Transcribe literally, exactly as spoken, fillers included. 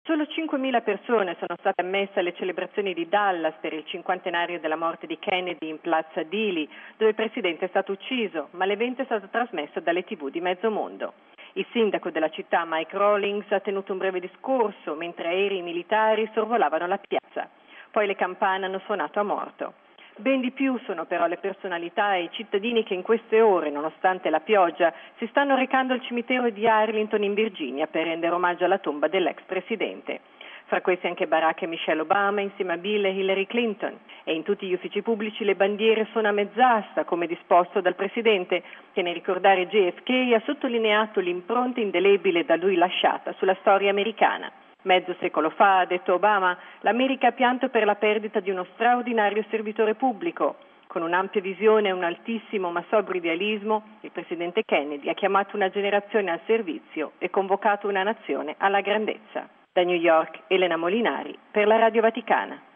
Solo cinquemila persone sono state ammesse alle celebrazioni di Dallas per il cinquantenario della morte di Kennedy in Piazza Dealey, dove il presidente è stato ucciso, ma l'evento è stato trasmesso dalle tivù di mezzo mondo. Il sindaco della città, Mike Rawlings, ha tenuto un breve discorso mentre aerei militari sorvolavano la piazza. Poi le campane hanno suonato a morto. Ben di più sono però le personalità e i cittadini che in queste ore, nonostante la pioggia, si stanno recando al cimitero di Arlington in Virginia per rendere omaggio alla tomba dell'ex presidente. Fra questi anche Barack e Michelle Obama insieme a Bill e Hillary Clinton. E in tutti gli uffici pubblici le bandiere sono a mezz'asta, come disposto dal presidente, che nel ricordare J F K ha sottolineato l'impronta indelebile da lui lasciata sulla storia americana. Mezzo secolo fa, ha detto Obama, l'America ha pianto per la perdita di uno straordinario servitore pubblico. Con un'ampia visione e un altissimo ma sobrio idealismo, il presidente Kennedy ha chiamato una generazione al servizio e convocato una nazione alla grandezza. Da New York, Elena Molinari, per la Radio Vaticana.